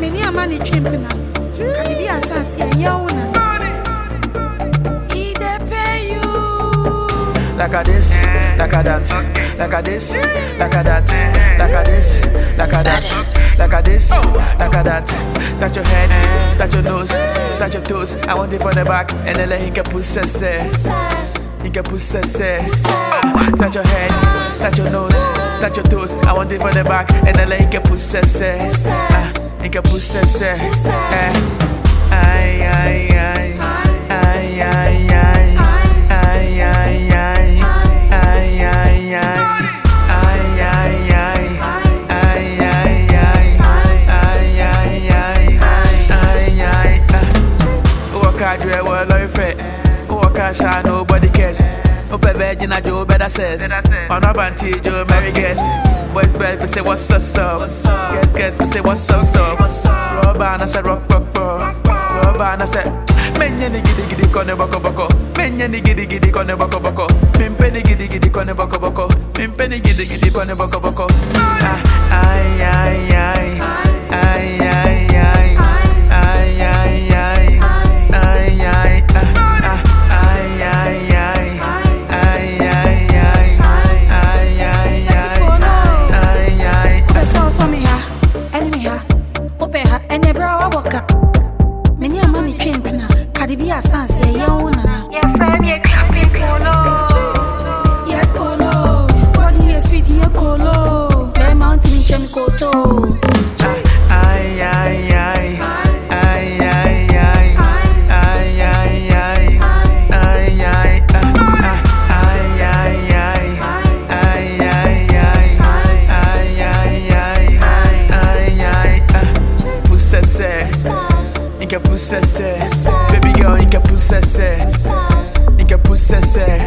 Many a money chimping. Can it be a sassy and yawn? He they pay you like a this, like a that, like a this, like a that, like a this, like a that, like a this, like a that. Touch your head, touch your nose, touch your toes. I want it for the back, and then he can push success. He can push success. Touch your head, touch your nose, touch your toes. I want it for the back, and then he can push success. He can push success. Ay, ay, ay, ay, ay, ay. Nobody cares. Open virgin, I do better says. On a banty, Joe Mary guess. Boys, bed, we say what's up, guess, we say what's up. Robber, I said rock, Robber, I said. Many giddy corner boko. Many giddy corner boko. Pimpeni giddy corner boko. Pimpeni giddy corner boko. Ay, ay, ay, ay, ay, ay. Be a sunset, yeah, fam, you're clapping polo. Yes, polo. Body is sweet, you colo. Bear mountain, chemical. Ay, ay, ay, ay, ay, ay, ay, ay, ay, ay, ay, possess. Baby girl, you can possess it.